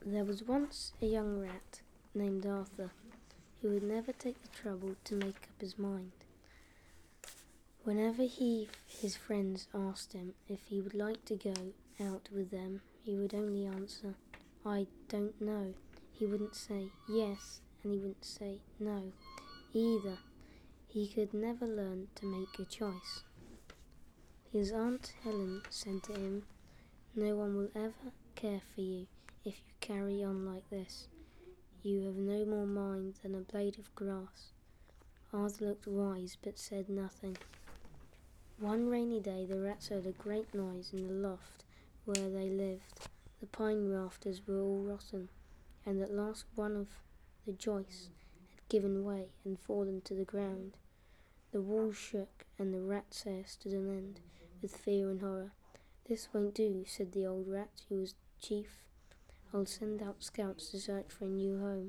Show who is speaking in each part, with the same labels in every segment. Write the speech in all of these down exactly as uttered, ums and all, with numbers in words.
Speaker 1: There was once a young rat named Arthur who would never take the trouble to make up his mind. Whenever he his friends asked him if he would like to go out with them, he would only answer, "I don't know." He wouldn't say yes, and he wouldn't say no either. He could never learn to make a choice. His Aunt Helen said to him, "No one will ever care for you if you carry on like this. You have no more mind than a blade of grass." Arthur looked wise but said nothing. One rainy day the rats heard a great noise in the loft where they lived. The pine rafters were all rotten, and at last one of the joists had given way and fallen to the ground. The walls shook, and the rat's hair stood on end with fear and horror. "This won't do," said the old rat, who was chief. "I'll send out scouts to search for a new home."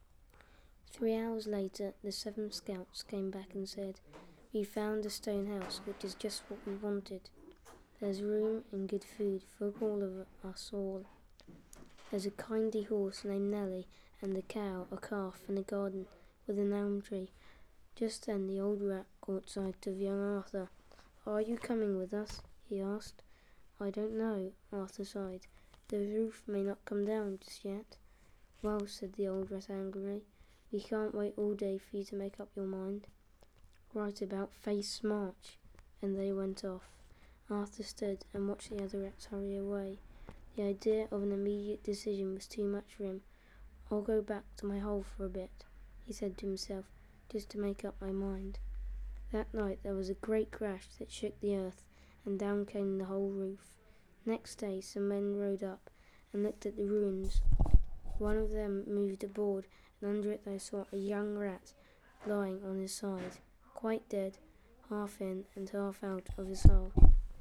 Speaker 1: Three hours later, the seven scouts came back and said, "We found a stone house, which is just what we wanted. There's room and good food for all of us all. There's a kindly horse named Nellie, and a cow, a calf, and a garden with an elm tree." Just then the old rat caught sight of young Arthur. "Are you coming with us?" he asked. "I don't know," Arthur sighed. "The roof may not come down just yet." "Well," said the old rat angrily, "we can't wait all day for you to make up your mind. Right about face march." And they went off. Arthur stood and watched the other rats hurry away. The idea of an immediate decision was too much for him. "I'll go back to my hole for a bit," he said to himself, "just to make up my mind." That night there was a great crash that shook the earth, and down came the whole roof. Next day some men rode up and looked at the ruins. One of them moved a board, and under it they saw a young rat lying on his side, quite dead, half in and half out of his hole.